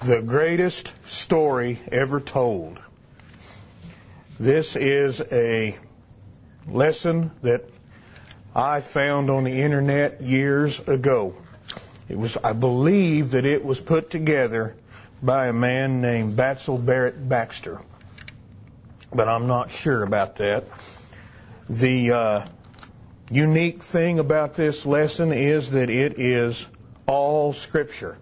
The greatest story ever told. This is a lesson that I found on the internet years ago. I believe that it was put together by a man named Batsell Barrett Baxter, but I'm not sure about that. The unique thing about this lesson is that it is all Scripture.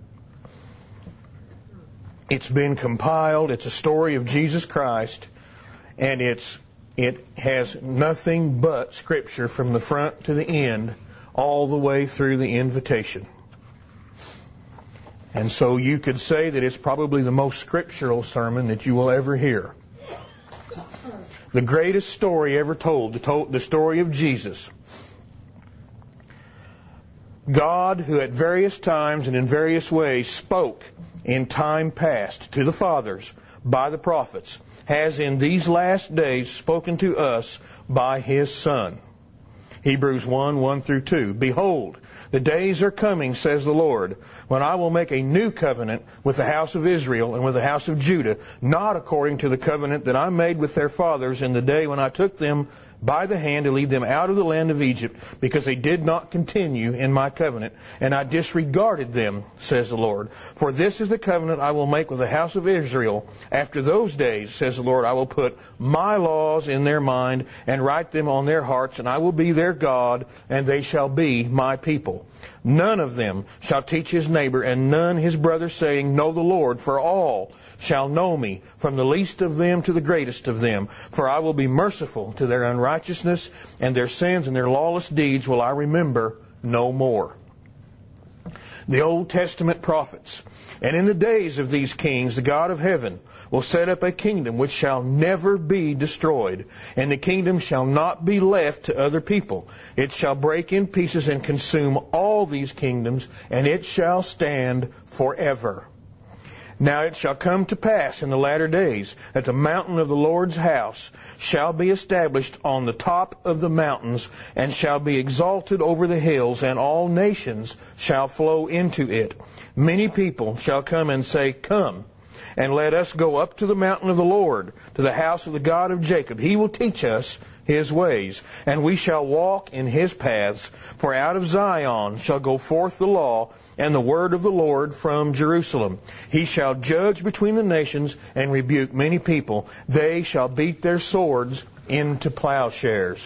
It's been compiled. It's a story of Jesus Christ, and it has nothing but Scripture from the front to the end, all the way through the invitation. And so you could say that it's probably the most scriptural sermon that you will ever hear. The greatest story ever told, the story of Jesus. God, who at various times and in various ways spoke in time past to the fathers by the prophets, has in these last days spoken to us by His Son. Hebrews 1 through 2. Behold, the days are coming, says the Lord, when I will make a new covenant with the house of Israel and with the house of Judah, not according to the covenant that I made with their fathers in the day when I took them by the hand to lead them out of the land of Egypt, because they did not continue in my covenant, and I disregarded them, says the Lord. For this is the covenant I will make with the house of Israel. After those days, says the Lord, I will put my laws in their mind and write them on their hearts, and I will be their God, and they shall be my people. None of them shall teach his neighbor, and none his brother, saying, Know the Lord, for all shall know me, from the least of them to the greatest of them. For I will be merciful to their unrighteousness, and their sins and their lawless deeds will I remember no more. The Old Testament prophets. And in the days of these kings, the God of heaven will set up a kingdom which shall never be destroyed, and the kingdom shall not be left to other people. It shall break in pieces and consume all these kingdoms, and it shall stand forever. Now it shall come to pass in the latter days that the mountain of the Lord's house shall be established on the top of the mountains, and shall be exalted over the hills, and all nations shall flow into it. Many people shall come and say, Come, and let us go up to the mountain of the Lord, to the house of the God of Jacob. He will teach us His ways, and we shall walk in His paths. For out of Zion shall go forth the law and the word of the Lord from Jerusalem. He shall judge between the nations and rebuke many people. They shall beat their swords into plowshares,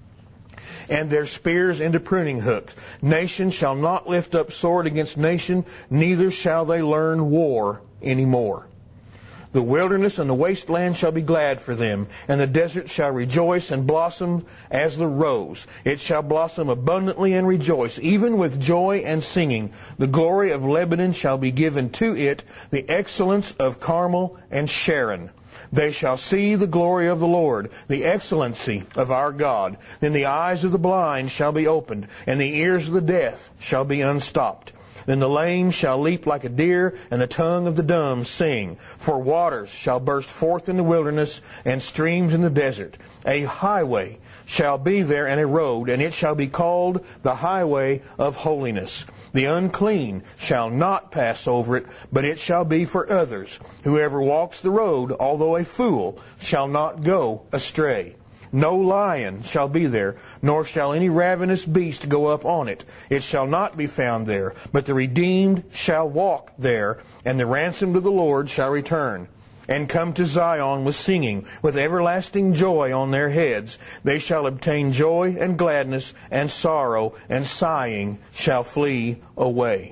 and their spears into pruning hooks. Nation shall not lift up sword against nation, neither shall they learn war anymore. The wilderness and the wasteland shall be glad for them, and the desert shall rejoice and blossom as the rose. It shall blossom abundantly and rejoice, even with joy and singing. The glory of Lebanon shall be given to it, the excellence of Carmel and Sharon. They shall see the glory of the Lord, the excellency of our God. Then the eyes of the blind shall be opened, and the ears of the deaf shall be unstopped. Then the lame shall leap like a deer, and the tongue of the dumb sing. For waters shall burst forth in the wilderness, and streams in the desert. A highway shall be there, and a road, and it shall be called the highway of holiness. The unclean shall not pass over it, but it shall be for others. Whoever walks the road, although a fool, shall not go astray. No lion shall be there, nor shall any ravenous beast go up on it. It shall not be found there, but the redeemed shall walk there, and the ransomed of the Lord shall return, and come to Zion with singing, with everlasting joy on their heads. They shall obtain joy and gladness, and sorrow and sighing shall flee away.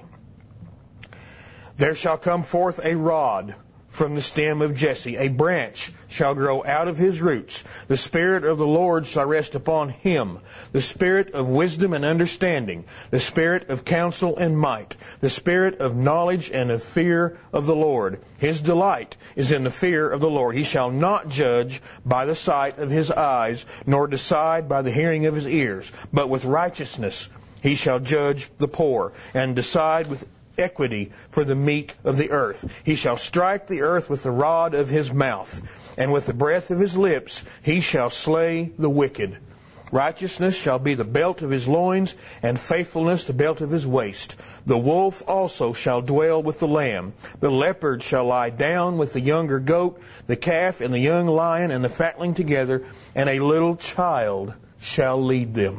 There shall come forth a rod from the stem of Jesse. A branch shall grow out of his roots. The Spirit of the Lord shall rest upon him, the Spirit of wisdom and understanding, the Spirit of counsel and might, the Spirit of knowledge and of fear of the Lord. His delight is in the fear of the Lord. He shall not judge by the sight of his eyes, nor decide by the hearing of his ears, but with righteousness he shall judge the poor, and decide with equity for the meek of the earth. He shall strike the earth with the rod of his mouth, and with the breath of his lips he shall slay the wicked. Righteousness shall be the belt of his loins, and faithfulness the belt of his waist. The wolf also shall dwell with the lamb. The leopard shall lie down with the younger goat, the calf and the young lion and the fatling together, and a little child shall lead them.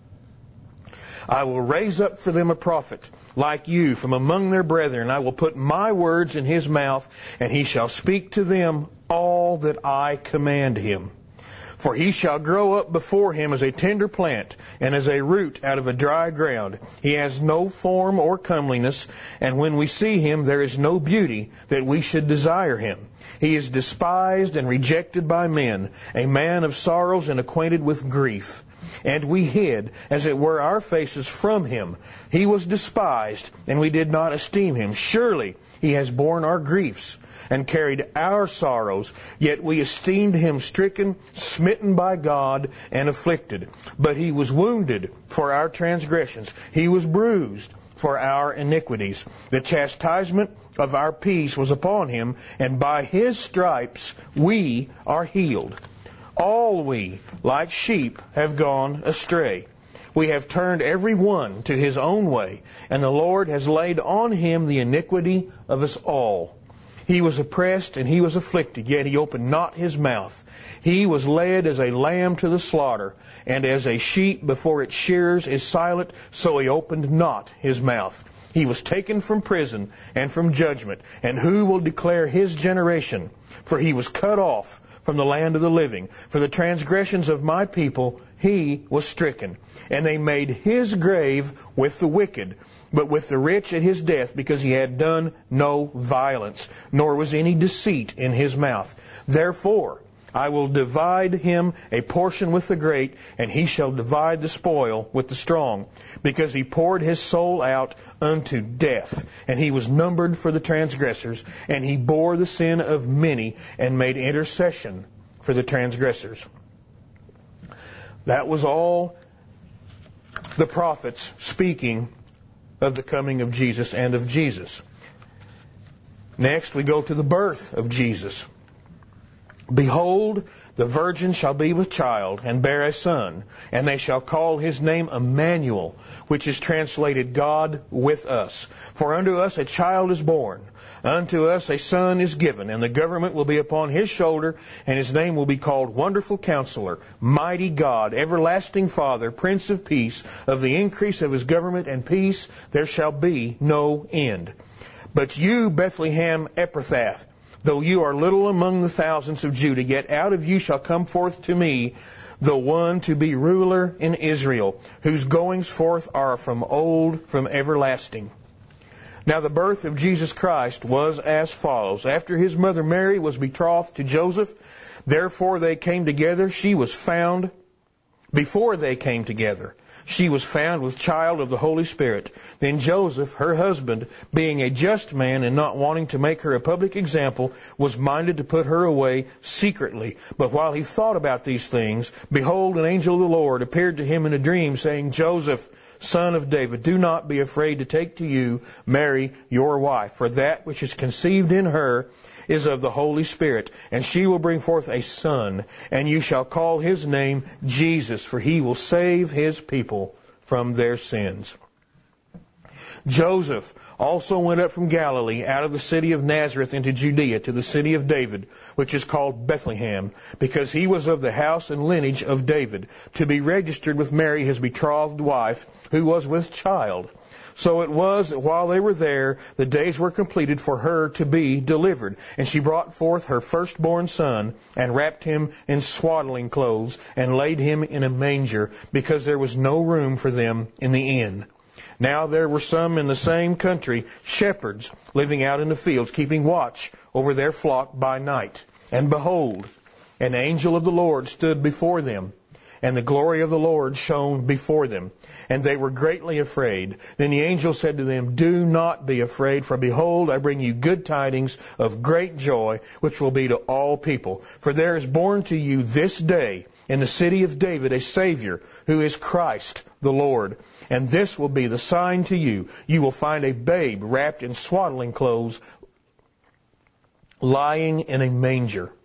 I will raise up for them a prophet like you from among their brethren. I will put my words in his mouth, and he shall speak to them all that I command him. For he shall grow up before him as a tender plant, and as a root out of a dry ground. He has no form or comeliness, and when we see him, there is no beauty that we should desire him. He is despised and rejected by men, a man of sorrows and acquainted with grief. And we hid, as it were, our faces from him. He was despised, and we did not esteem him. Surely he has borne our griefs and carried our sorrows, yet we esteemed him stricken, smitten by God, and afflicted. But he was wounded for our transgressions. He was bruised for our iniquities. The chastisement of our peace was upon him, and by his stripes we are healed. All we, like sheep, have gone astray. We have turned every one to his own way, and the Lord has laid on him the iniquity of us all. He was oppressed and he was afflicted, yet he opened not his mouth. He was led as a lamb to the slaughter, and as a sheep before its shearers is silent, so he opened not his mouth. He was taken from prison and from judgment, and who will declare his generation? For he was cut off from the land of the living. For the transgressions of my people he was stricken. And they made his grave with the wicked, but with the rich at his death, because he had done no violence, nor was any deceit in his mouth. Therefore I will divide him a portion with the great, and he shall divide the spoil with the strong, because he poured his soul out unto death, and he was numbered for the transgressors, and he bore the sin of many, and made intercession for the transgressors. That was all the prophets speaking of the coming of Jesus and of Jesus. Next, we go to the birth of Jesus. Behold, the virgin shall be with child, and bear a son, and they shall call his name Emmanuel, which is translated God with us. For unto us a child is born, unto us a son is given, and the government will be upon his shoulder, and his name will be called Wonderful Counselor, Mighty God, Everlasting Father, Prince of Peace. Of the increase of his government and peace there shall be no end. But you, Bethlehem Ephrathah, though you are little among the thousands of Judah, yet out of you shall come forth to me the one to be ruler in Israel, whose goings forth are from old, from everlasting. Now the birth of Jesus Christ was as follows. After his mother Mary was betrothed to Joseph, therefore they came together. Before they came together, she was found with child of the Holy Spirit. Then Joseph, her husband, being a just man and not wanting to make her a public example, was minded to put her away secretly. But while he thought about these things, behold, an angel of the Lord appeared to him in a dream, saying, Joseph, son of David, do not be afraid to take to you Mary, your wife, for that which is conceived in her is of the Holy Spirit, and she will bring forth a son, and you shall call his name Jesus, for he will save his people from their sins. Joseph also went up from Galilee out of the city of Nazareth into Judea to the city of David, which is called Bethlehem, because he was of the house and lineage of David, to be registered with Mary his betrothed wife, who was with child. So it was that while they were there, the days were completed for her to be delivered. And she brought forth her firstborn son, and wrapped him in swaddling clothes, and laid him in a manger, because there was no room for them in the inn. Now there were some in the same country, shepherds, living out in the fields, keeping watch over their flock by night. And behold, an angel of the Lord stood before them, and the glory of the Lord shone before them, and they were greatly afraid. Then the angel said to them, do not be afraid, for behold, I bring you good tidings of great joy, which will be to all people. For there is born to you this day in the city of David a Savior, who is Christ the Lord. And this will be the sign to you. You will find a babe wrapped in swaddling clothes, lying in a manger.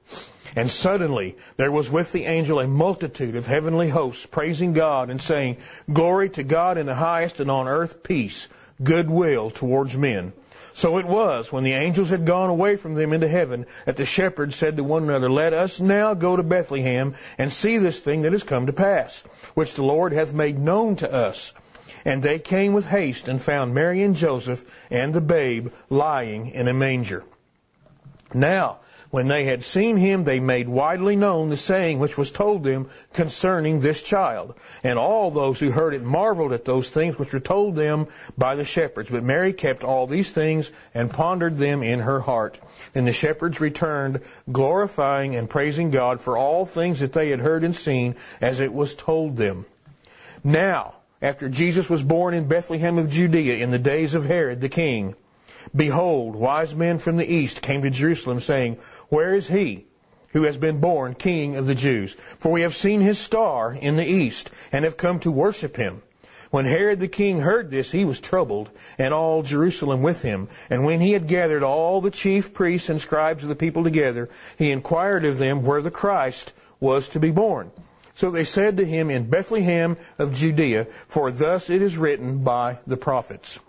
And suddenly there was with the angel a multitude of heavenly hosts, praising God and saying, Glory to God in the highest, and on earth peace, goodwill towards men. So it was, when the angels had gone away from them into heaven, that the shepherds said to one another, Let us now go to Bethlehem, and see this thing that has come to pass, which the Lord hath made known to us. And they came with haste, and found Mary and Joseph, and the babe lying in a manger. Now, when they had seen him, they made widely known the saying which was told them concerning this child. And all those who heard it marveled at those things which were told them by the shepherds. But Mary kept all these things and pondered them in her heart. Then the shepherds returned, glorifying and praising God for all things that they had heard and seen, as it was told them. Now, after Jesus was born in Bethlehem of Judea in the days of Herod the king, behold, wise men from the east came to Jerusalem, saying, Where is he who has been born King of the Jews? For we have seen his star in the east, and have come to worship him. When Herod the king heard this, he was troubled, and all Jerusalem with him. And when he had gathered all the chief priests and scribes of the people together, he inquired of them where the Christ was to be born. So they said to him, In Bethlehem of Judea, for thus it is written by the prophets.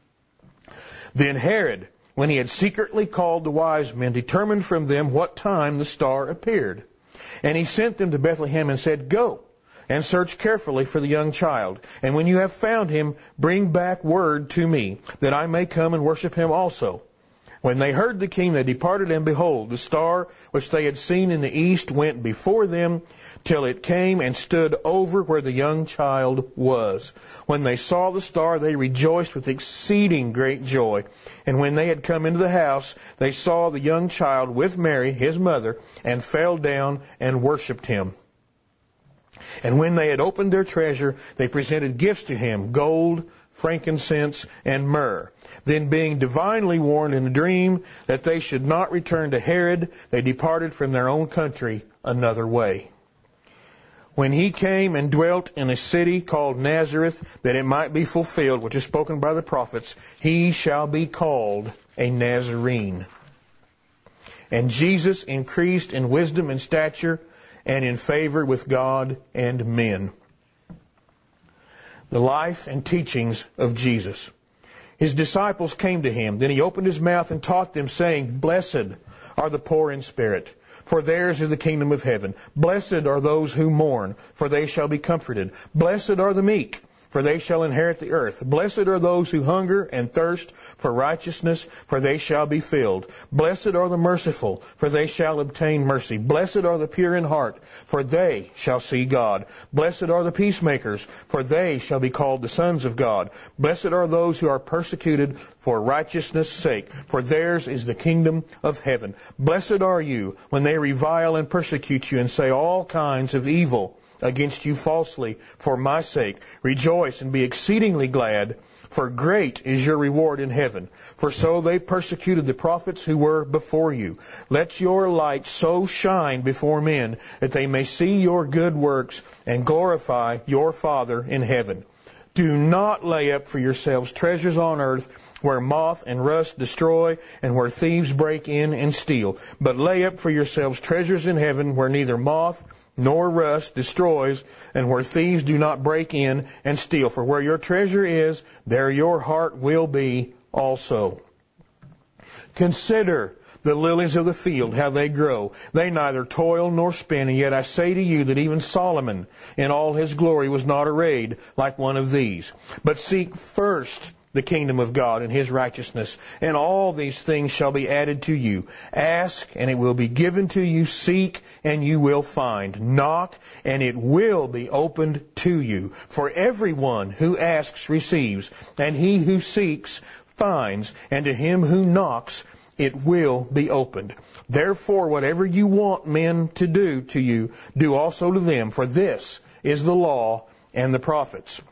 Then Herod, when he had secretly called the wise men, determined from them what time the star appeared. And he sent them to Bethlehem and said, Go and search carefully for the young child. And when you have found him, bring back word to me, that I may come and worship him also. When they heard the king, they departed, and behold, the star which they had seen in the east went before them, till it came and stood over where the young child was. When they saw the star, they rejoiced with exceeding great joy. And when they had come into the house, they saw the young child with Mary, his mother, and fell down and worshipped him. And when they had opened their treasure, they presented gifts to him, gold, frankincense, and myrrh. Then, being divinely warned in a dream that they should not return to Herod, they departed from their own country another way. When he came and dwelt in a city called Nazareth, that it might be fulfilled, which is spoken by the prophets, he shall be called a Nazarene. And Jesus increased in wisdom and stature, and in favor with God and men. The life and teachings of Jesus. His disciples came to him. Then he opened his mouth and taught them, saying, Blessed are the poor in spirit, for theirs is the kingdom of heaven. Blessed are those who mourn, for they shall be comforted. Blessed are the meek, for they shall inherit the earth. Blessed are those who hunger and thirst for righteousness, for they shall be filled. Blessed are the merciful, for they shall obtain mercy. Blessed are the pure in heart, for they shall see God. Blessed are the peacemakers, for they shall be called the sons of God. Blessed are those who are persecuted for righteousness' sake, for theirs is the kingdom of heaven. Blessed are you when they revile and persecute you and say all kinds of evil against you falsely for my sake. Rejoice and be exceedingly glad, for great is your reward in heaven. For so they persecuted the prophets who were before you. Let your light so shine before men, that they may see your good works and glorify your Father in heaven. Do not lay up for yourselves treasures on earth, where moth and rust destroy, and where thieves break in and steal. But lay up for yourselves treasures in heaven, where neither moth nor rust destroys, and where thieves do not break in and steal. For where your treasure is, there your heart will be also. Consider the lilies of the field, how they grow. They neither toil nor spin, and yet I say to you that even Solomon in all his glory was not arrayed like one of these. But seek first the kingdom of God and his righteousness, and all these things shall be added to you. Ask, and it will be given to you. Seek, and you will find. Knock, and it will be opened to you. For everyone who asks receives, and he who seeks finds, and to him who knocks it will be opened. Therefore, whatever you want men to do to you, do also to them, for this is the law and the prophets.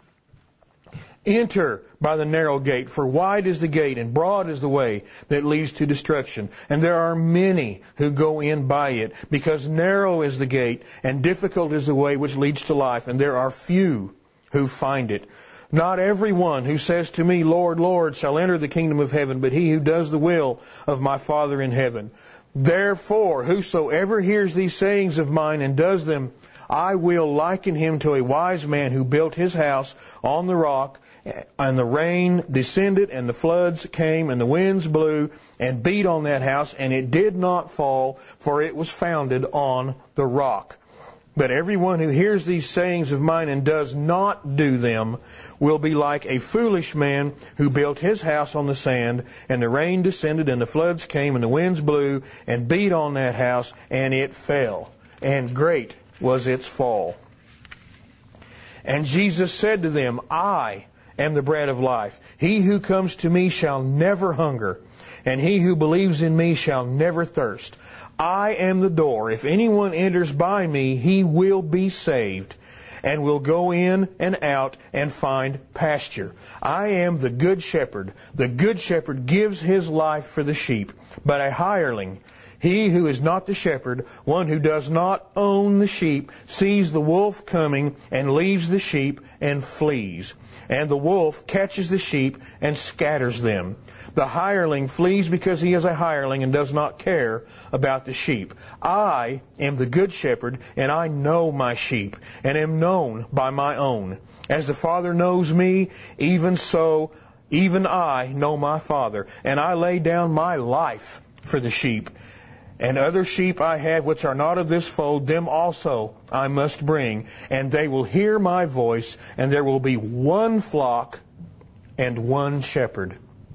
Enter by the narrow gate, for wide is the gate and broad is the way that leads to destruction. And there are many who go in by it, because narrow is the gate and difficult is the way which leads to life, and there are few who find it. Not every one who says to me, Lord, Lord, shall enter the kingdom of heaven, but he who does the will of my Father in heaven. Therefore, whosoever hears these sayings of mine and does them, I will liken him to a wise man who built his house on the rock, and the rain descended, and the floods came, and the winds blew and beat on that house, and it did not fall, for it was founded on the rock. But everyone who hears these sayings of mine and does not do them will be like a foolish man who built his house on the sand, and the rain descended, and the floods came, and the winds blew and beat on that house, and it fell. And great was its fall. And Jesus said to them, I am the bread of life. He who comes to me shall never hunger, and he who believes in me shall never thirst. I am the door. If anyone enters by me, he will be saved, and will go in and out and find pasture. I am the good shepherd. The good shepherd gives his life for the sheep. But a hireling, he who is not the shepherd, one who does not own the sheep, sees the wolf coming and leaves the sheep and flees. And the wolf catches the sheep and scatters them. The hireling flees because he is a hireling and does not care about the sheep. I am the good shepherd, and I know my sheep, and am known by my own. As the Father knows me, even so, even I know my Father, and I lay down my life for the sheep. And other sheep I have which are not of this fold, them also I must bring, and they will hear my voice, and there will be one flock and one shepherd.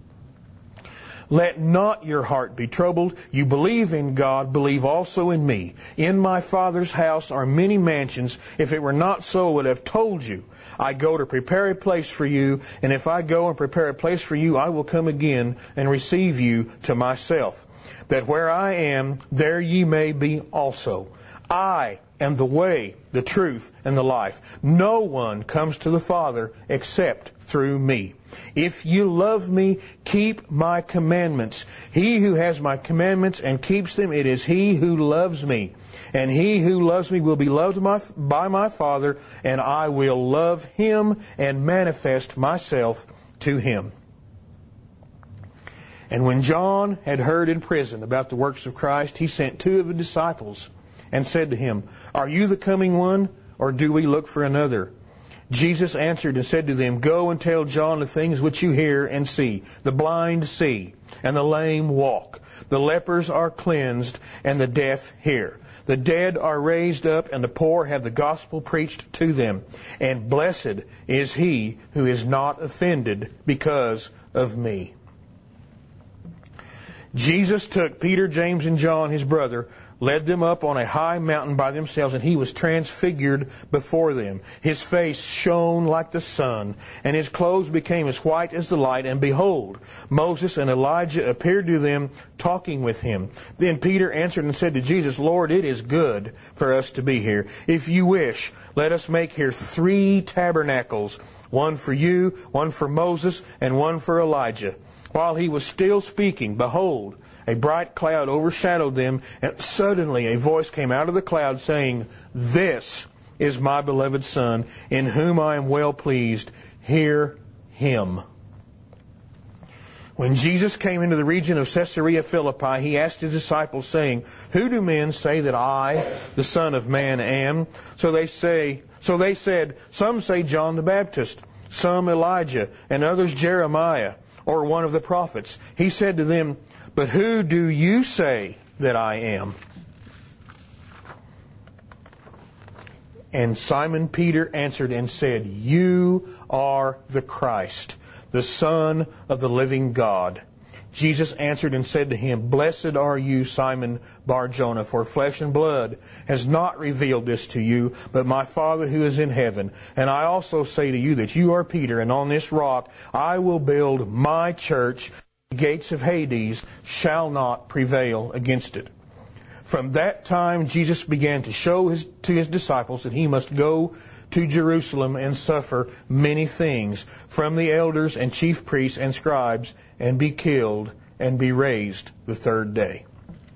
Let not your heart be troubled. You believe in God, believe also in me. In my Father's house are many mansions. If it were not so, I would have told you. I go to prepare a place for you, and if I go and prepare a place for you, I will come again and receive you to myself, that where I am, there ye may be also. I am the way, the truth, and the life. No one comes to the Father except through me. If you love me, keep my commandments. He who has my commandments and keeps them, it is he who loves me. And he who loves me will be loved by my Father, and I will love him and manifest myself to him. And when John had heard in prison about the works of Christ, he sent two of the disciples and said to him, Are you the coming one, or do we look for another? Jesus answered and said to them, Go and tell John the things which you hear and see. The blind see, and the lame walk. The lepers are cleansed, and the deaf hear. The dead are raised up, and the poor have the gospel preached to them. And blessed is he who is not offended because of me. Jesus took Peter, James, and John, his brother, led them up on a high mountain by themselves, and he was transfigured before them. His face shone like the sun, and his clothes became as white as the light. And behold, Moses and Elijah appeared to them, talking with him. Then Peter answered and said to Jesus, Lord, it is good for us to be here. If you wish, let us make here 3 tabernacles, one for you, one for Moses, and one for Elijah. While he was still speaking, behold, a bright cloud overshadowed them, and suddenly a voice came out of the cloud saying, This is my beloved Son, in whom I am well pleased. Hear him. When Jesus came into the region of Caesarea Philippi, he asked his disciples, saying, Who do men say that I, the Son of Man, am? So they said, Some say John the Baptist, some Elijah, and others Jeremiah, or one of the prophets. He said to them, But who do you say that I am? And Simon Peter answered and said, You are the Christ, the Son of the living God. Jesus answered and said to him, Blessed are you, Simon Bar-Jonah, for flesh and blood has not revealed this to you, but my Father who is in heaven. And I also say to you that you are Peter, and on this rock I will build my church. The gates of Hades shall not prevail against it. From that time Jesus began to show to his disciples that he must go to Jerusalem and suffer many things from the elders and chief priests and scribes, and be killed and be raised the 3rd day.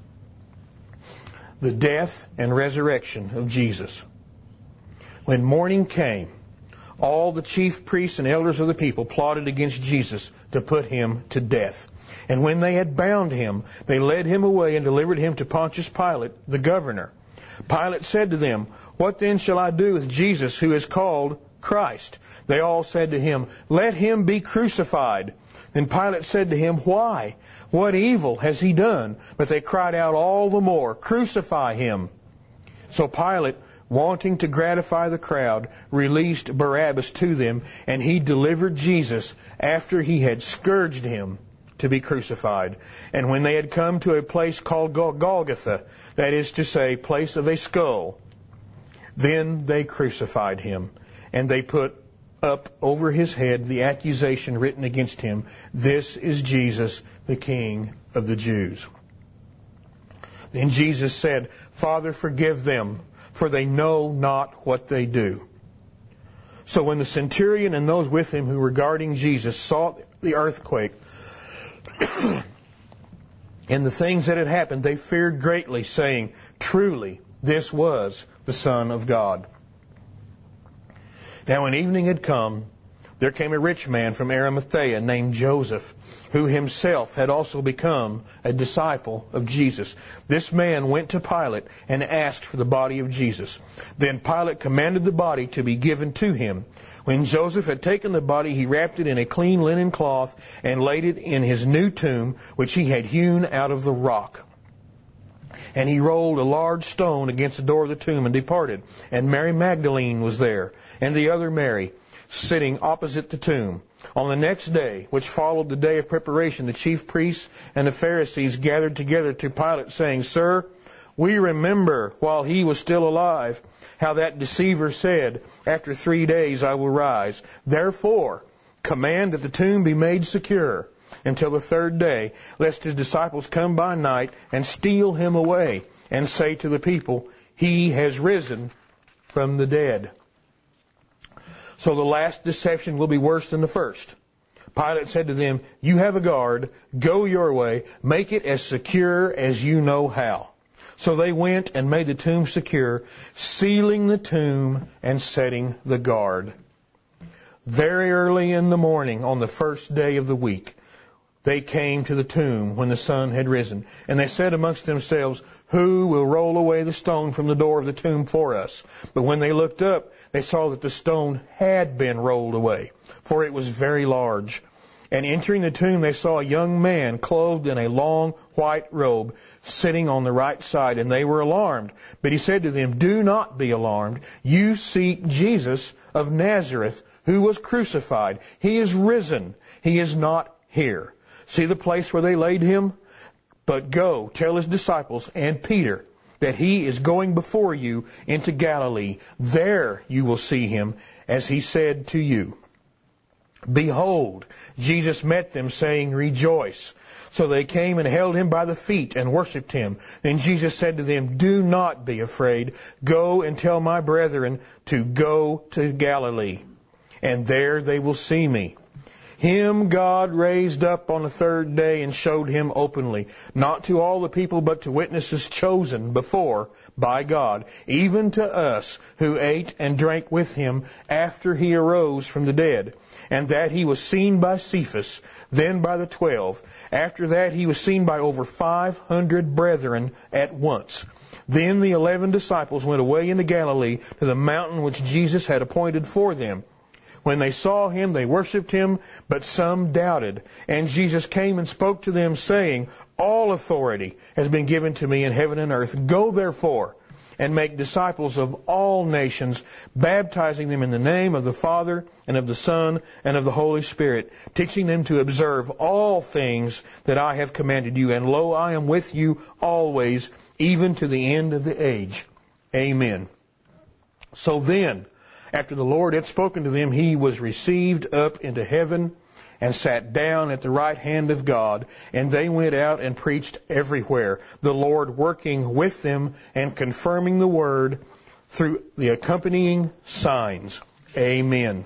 The death and resurrection of Jesus. When morning came, all the chief priests and elders of the people plotted against Jesus to put him to death. And when they had bound him, they led him away and delivered him to Pontius Pilate, the governor. Pilate said to them, "What then shall I do with Jesus, who is called Christ?" They all said to him, "Let him be crucified." Then Pilate said to him, "Why? What evil has he done?" But they cried out all the more, "Crucify him." So Pilate, wanting to gratify the crowd, released Barabbas to them, and he delivered Jesus after he had scourged him to be crucified. And when they had come to a place called Golgotha, that is to say, place of a skull, then they crucified him, and they put up over his head the accusation written against him, "This is Jesus, the King of the Jews." Then Jesus said, "Father, forgive them, for they know not what they do." So when the centurion and those with him who were guarding Jesus saw the earthquake and the things that had happened, they feared greatly, saying, "Truly, this was the Son of God." Now when evening had come, there came a rich man from Arimathea named Joseph, who himself had also become a disciple of Jesus. This man went to Pilate and asked for the body of Jesus. Then Pilate commanded the body to be given to him. When Joseph had taken the body, he wrapped it in a clean linen cloth and laid it in his new tomb, which he had hewn out of the rock. And he rolled a large stone against the door of the tomb and departed. And Mary Magdalene was there, and the other Mary, sitting opposite the tomb. On the next day, which followed the day of preparation, the chief priests and the Pharisees gathered together to Pilate, saying, "Sir, we remember while he was still alive how that deceiver said, 'After 3 days I will rise.' Therefore, command that the tomb be made secure until the 3rd day, lest his disciples come by night and steal him away and say to the people, 'He has risen from the dead.'" So the last deception will be worse than the first. Pilate said to them, "You have a guard. Go your way. Make it as secure as you know how." So they went and made the tomb secure, sealing the tomb and setting the guard. Very early in the morning on the 1st day of the week, they came to the tomb when the sun had risen. And they said amongst themselves, "Who will roll away the stone from the door of the tomb for us?" But when they looked up, they saw that the stone had been rolled away, for it was very large. And entering the tomb, they saw a young man clothed in a long white robe, sitting on the right side, and they were alarmed. But he said to them, "Do not be alarmed. You seek Jesus of Nazareth, who was crucified. He is risen. He is not here. See the place where they laid him? But go, tell his disciples and Peter that he is going before you into Galilee. There you will see him, as he said to you." Behold, Jesus met them, saying, "Rejoice." So they came and held him by the feet and worshipped him. Then Jesus said to them, "Do not be afraid. Go and tell my brethren to go to Galilee, and there they will see me. Him God raised up on the 3rd day and showed him openly, not to all the people, but to witnesses chosen before by God, even to us who ate and drank with him after he arose from the dead. And that he was seen by Cephas, then by the 12. After that he was seen by over 500 brethren at once. Then the 11 disciples went away into Galilee to the mountain which Jesus had appointed for them. When they saw him, they worshipped him, but some doubted. And Jesus came and spoke to them, saying, "All authority has been given to me in heaven and earth. Go therefore and make disciples of all nations, baptizing them in the name of the Father and of the Son and of the Holy Spirit, teaching them to observe all things that I have commanded you. And lo, I am with you always, even to the end of the age." Amen. So then, after the Lord had spoken to them, he was received up into heaven and sat down at the right hand of God. And they went out and preached everywhere, the Lord working with them and confirming the word through the accompanying signs. Amen.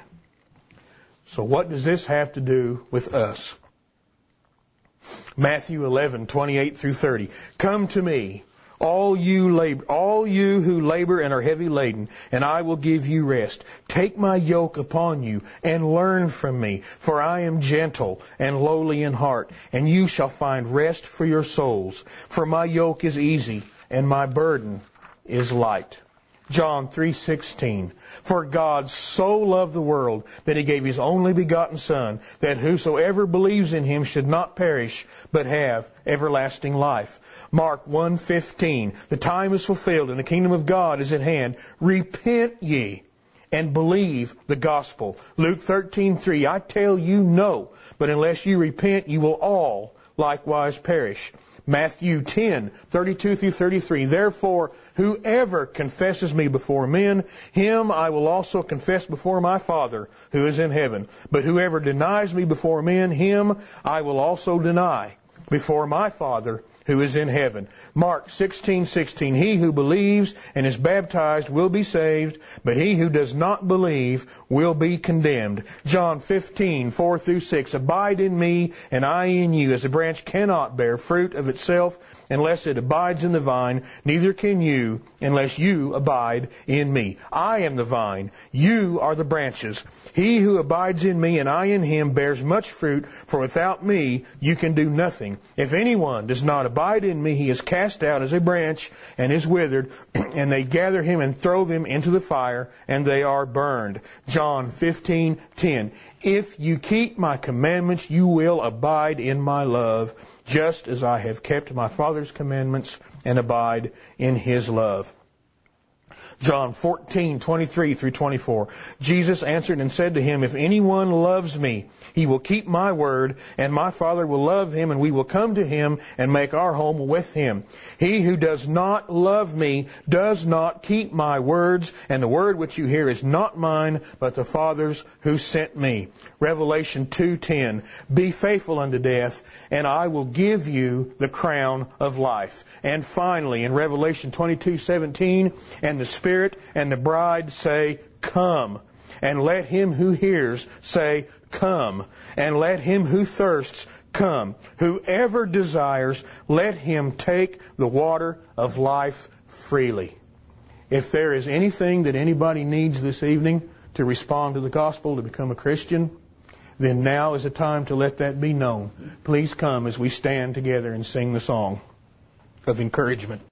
So what does this have to do with us? Matthew 11:28 through 30. "Come to me, all you who labor and are heavy laden, and I will give you rest. Take my yoke upon you and learn from me, for I am gentle and lowly in heart, and you shall find rest for your souls. For my yoke is easy and my burden is light. John 3:16. For God so loved the world that He gave His only begotten Son, that whosoever believes in Him should not perish, but have everlasting life. Mark 1:15. The time is fulfilled and the kingdom of God is at hand. Repent ye and believe the gospel. Luke 13:3. I tell you no, but unless you repent, you will all likewise perish. Matthew 10:32-33. Therefore, whoever confesses me before men, him I will also confess before my Father who is in heaven. But whoever denies me before men, him I will also deny before my Father who is in heaven. Mark 16:16. He who believes and is baptized will be saved, but he who does not believe will be condemned. John 15:4-6. Abide in me and I in you, as a branch cannot bear fruit of itself unless it abides in the vine, neither can you unless you abide in me. I am the vine, you are the branches. He who abides in me and I in him bears much fruit, for without me you can do nothing. If anyone does not abide in me, he is cast out as a branch and is withered, and they gather him and throw them into the fire, and they are burned. John 15:10. If you keep my commandments, you will abide in my love, just as I have kept my Father's commandments and abide in His love. John 14:23-24. Jesus answered and said to him, if anyone loves me, he will keep my word, and my Father will love him, and we will come to him and make our home with him. He who does not love me does not keep my words, and the word which you hear is not mine, but the Father's who sent me. Revelation 2:10. Be faithful unto death, and I will give you the crown of life. And finally, in Revelation 22:17, and the Spirit and the bride say, come. And let him who hears say, come. And let him who thirsts come. Whoever desires, let him take the water of life freely. If there is anything that anybody needs this evening to respond to the gospel, to become a Christian, then now is the time to let that be known. Please come as we stand together and sing the song of encouragement.